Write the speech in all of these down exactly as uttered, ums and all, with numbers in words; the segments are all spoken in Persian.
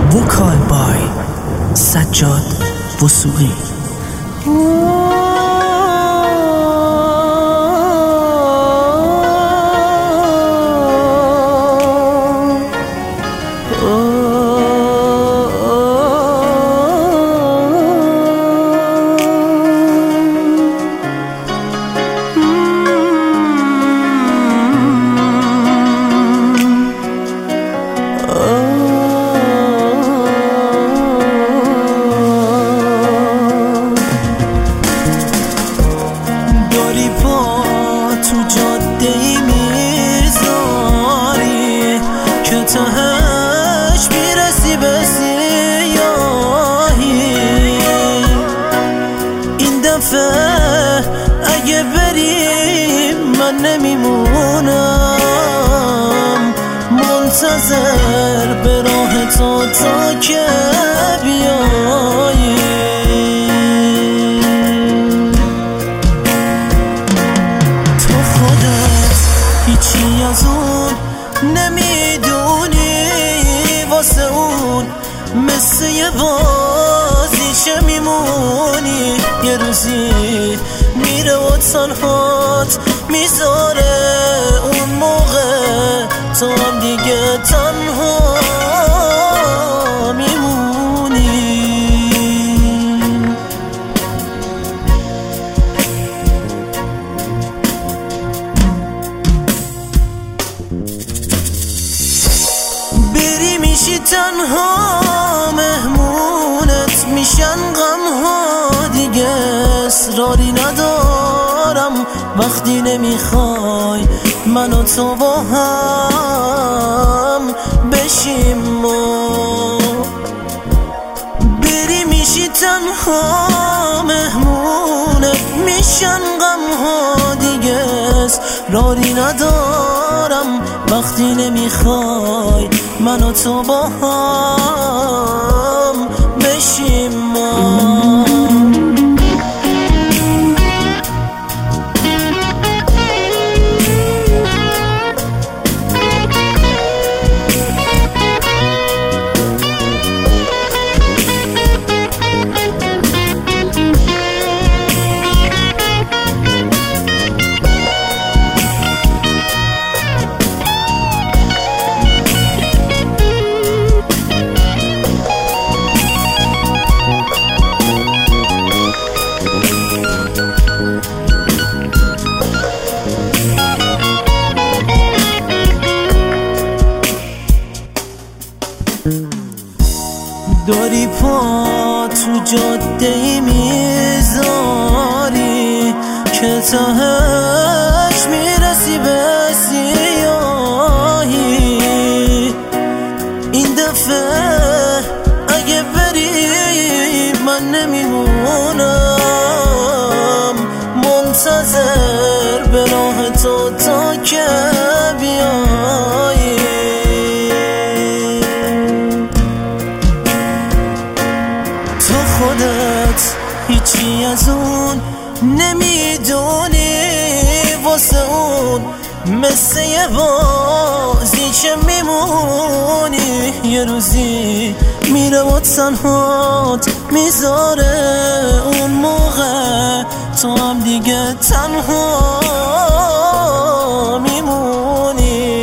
وکال بای سجاد وثوقی. داری پا تو جاده میذاری که تهش میرسی به سیاهی. این دفعه اگه بری من نمیمونم، منتظر به راه تو تا که بیایی. هیچی از اون نمیدونی، واسه اون مثل یه بازیشه میمونی. یه روزی میره و تنهات میذاره، اون موقع تو هم دیگه تنها میمونی. بری میشی تنها، مهمونت میشن غمها، دیگه اصراری ندارم وقتی نمیخوای من و تو با هم بشیم ما. بری میشی تنها، مهمونت میشن غمها، دیگه اصراری ندارم وقتی نمیخوای من و تو با هم بشیم ما. داری پا تو جاده میذاری که تهش میرسی به سیاهی. این دفعه اگه بری من نمیمونم، منتظر به راه تو تا که بیایی. خودت هیچی از اون نمیدونی، واسه اون مثل یه بازیشه میمونی. یه روزی میره و تنهات میذاره، اون موقع تو هم دیگه تنها میمونی.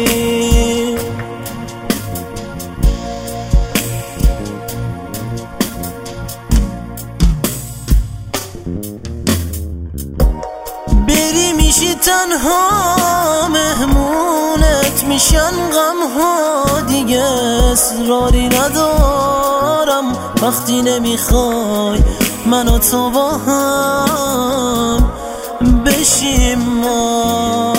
بری میشی تنها، مهمونت میشن غمها، دیگه اصراری ندارم وقتی نمیخوای من و تو با هم بشیم ما.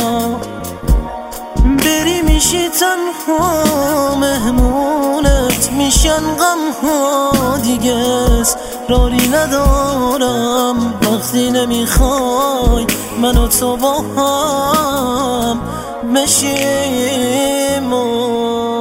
بری میشی تنها، مهمونت میشن غمها، دیگه اصراری ندارم وقتی نمیخوای من و تو با هم بشیم ما.